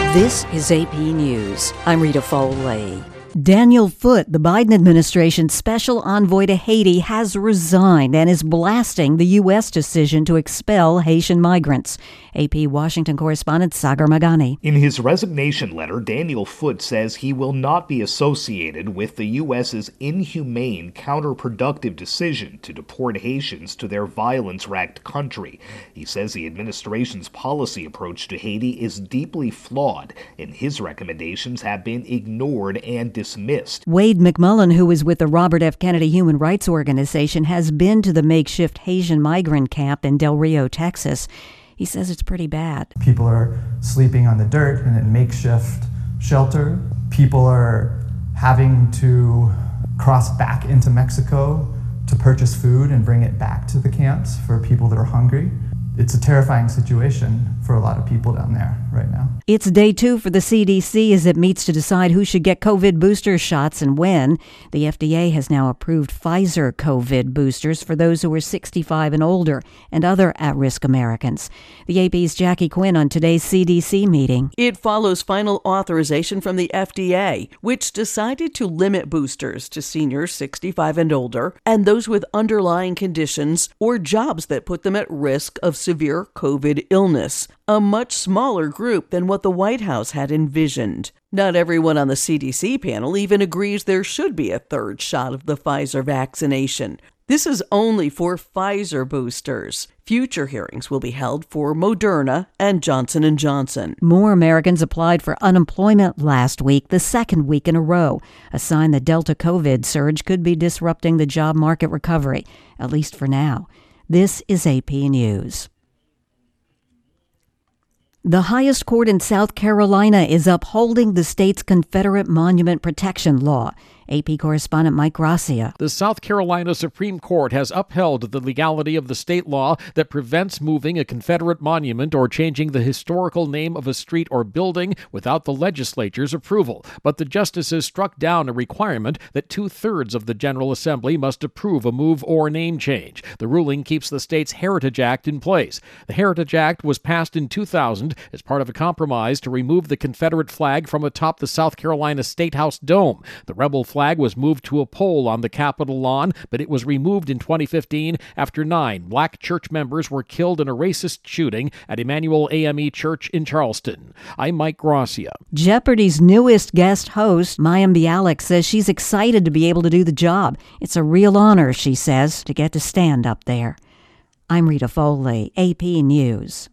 This is AP News. I'm Rita Foley. Daniel Foote, the Biden administration's special envoy to Haiti, has resigned and is blasting the U.S. decision to expel Haitian migrants. AP Washington correspondent Sagar Magani. In his resignation letter, Daniel Foote says he will not be associated with the U.S.'s inhumane, counterproductive decision to deport Haitians to their violence-racked country. He says the administration's policy approach to Haiti is deeply flawed, and his recommendations have been ignored and dismissed. Wade McMullen, who is with the Robert F. Kennedy Human Rights Organization, has been to the makeshift Haitian migrant camp in Del Rio, Texas. He says it's pretty bad. People are sleeping on the dirt in a makeshift shelter. People are having to cross back into Mexico to purchase food and bring it back to the camps for people that are hungry. It's a terrifying situation for a lot of people down there right now. It's day 2 for the CDC as it meets to decide who should get COVID booster shots and when. The FDA has now approved Pfizer COVID boosters for those who are 65 and older and other at-risk Americans. The AP's Jackie Quinn on today's CDC meeting. It follows final authorization from the FDA, which decided to limit boosters to seniors 65 and older and those with underlying conditions or jobs that put them at risk of severe COVID illness, a much smaller group than what the White House had envisioned. Not everyone on the CDC panel even agrees there should be a third shot of the Pfizer vaccination. This is only for Pfizer boosters. Future hearings will be held for Moderna and Johnson & Johnson. More Americans applied for unemployment last week, the second week in a row, a sign the Delta COVID surge could be disrupting the job market recovery, at least for now. This is AP News. The highest court in South Carolina is upholding the state's Confederate Monument Protection Law. AP correspondent Mike Gracia. The South Carolina Supreme Court has upheld the legality of the state law that prevents moving a Confederate monument or changing the historical name of a street or building without the legislature's approval. But the justices struck down a requirement that 2/3 of the General Assembly must approve a move or name change. The ruling keeps the state's Heritage Act in place. The Heritage Act was passed in 2000 as part of a compromise to remove the Confederate flag from atop the South Carolina State House dome. The rebel flag was moved to a pole on the Capitol lawn, but it was removed in 2015 after 9 black church members were killed in a racist shooting at Emmanuel AME Church in Charleston. I'm Mike Gracia. Jeopardy's newest guest host, Mayim Bialik, says she's excited to be able to do the job. It's a real honor, she says, to get to stand up there. I'm Rita Foley, AP News.